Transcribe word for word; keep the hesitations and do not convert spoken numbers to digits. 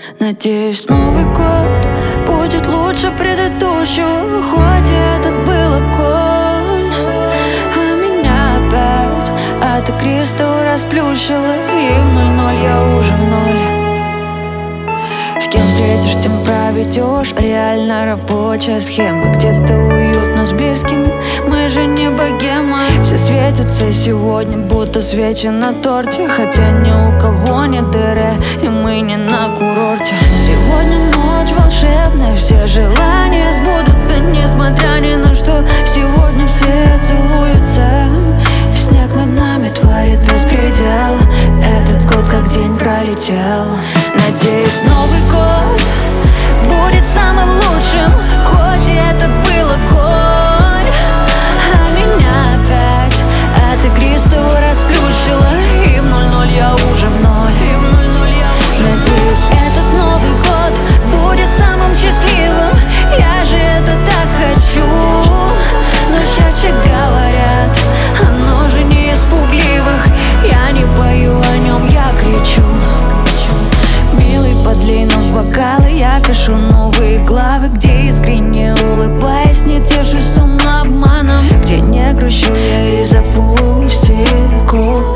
Надеюсь, Новый год будет лучше предыдущего, хоть этот был огонь. А меня опять от кристалла расплющило, и в ноль-ноль я уже в ноль. С кем встретишь, тем проведешь. Реально рабочая схема. Где-то уютно с близкими, мы же не богема. Все светятся сегодня, будто свечи на торте, хотя ни у кого нет дыры, и мы не на курорте. Сегодня ночь волшебная, все желания сбудутся, несмотря ни на что. Сегодня все целуются, снег над нами творит беспредел. Этот год как день пролетел. Надеюсь, Новый год будет самым лучшим, хоть и этот был огонь. А меня опять от игристого расплющило, и в ноль-ноль я уже в ноль. И в ноль-ноль я уже Надеюсь, этот Новый год будет самым счастливым. Я же это так хочу. Но счастье, говорят, оно же не из пугливых. Я не пою о нем, я кричу. Милый подлинов бокалы, я пишу новые главы, где искренне улыбаясь, не тешусь самообманом, где не грущу я из-за пустяков.